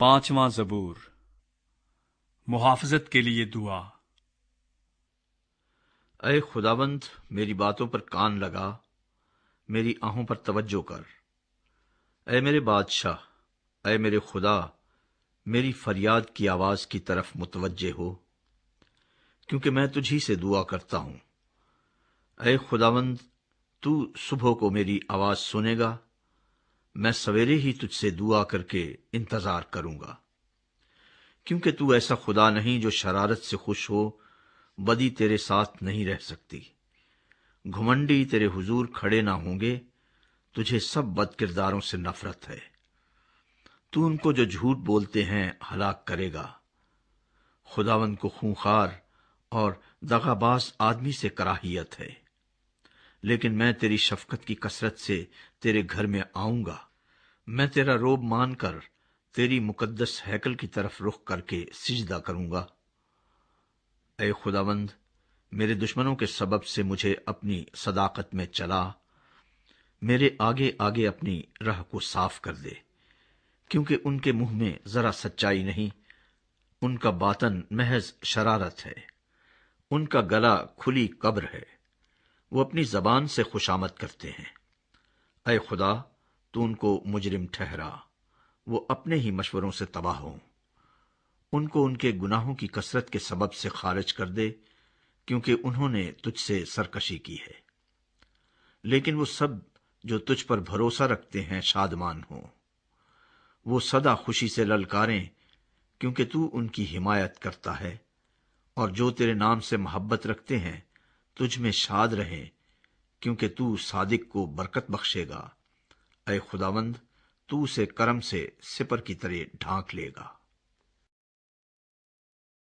5واں زبور۔ محافظت کے لیے دعا۔ اے خداوند، میری باتوں پر کان لگا، میری آہوں پر توجہ کر۔ اے میرے بادشاہ، اے میرے خدا، میری فریاد کی آواز کی طرف متوجہ ہو، کیونکہ میں تجھی سے دعا کرتا ہوں۔ اے خداوند، تو صبح کو میری آواز سنے گا، میں سویرے ہی تجھ سے دعا کر کے انتظار کروں گا، کیونکہ تو ایسا خدا نہیں جو شرارت سے خوش ہو، بدی تیرے ساتھ نہیں رہ سکتی۔ گھمنڈی تیرے حضور کھڑے نہ ہوں گے، تجھے سب بد کرداروں سے نفرت ہے۔ تو ان کو جو جھوٹ بولتے ہیں ہلاک کرے گا۔ خداوند کو خونخوار اور دغا باز آدمی سے کراہیت ہے، لیکن میں تیری شفقت کی کثرت سے تیرے گھر میں آؤں گا۔ میں تیرا روب مان کر تیری مقدس ہیکل کی طرف رخ کر کے سجدہ کروں گا۔ اے خداوند، میرے دشمنوں کے سبب سے مجھے اپنی صداقت میں چلا، میرے آگے آگے اپنی راہ کو صاف کر دے، کیونکہ ان کے منہ میں ذرا سچائی نہیں، ان کا باطن محض شرارت ہے، ان کا گلا کھلی قبر ہے، وہ اپنی زبان سے خوشامد کرتے ہیں۔ اے خدا، تو ان کو مجرم ٹھہرا، وہ اپنے ہی مشوروں سے تباہ ہوں۔ ان کو ان کے گناہوں کی کثرت کے سبب سے خارج کر دے، کیونکہ انہوں نے تجھ سے سرکشی کی ہے۔ لیکن وہ سب جو تجھ پر بھروسہ رکھتے ہیں شادمان ہوں، وہ سدا خوشی سے للکاریں، کیونکہ تو ان کی حمایت کرتا ہے، اور جو تیرے نام سے محبت رکھتے ہیں تجھ میں شاد رہیں، کیونکہ تو صادق کو برکت بخشے گا۔ اے خداوند، تو اسے کرم سے سپر کی طرح ڈھانک لے گا۔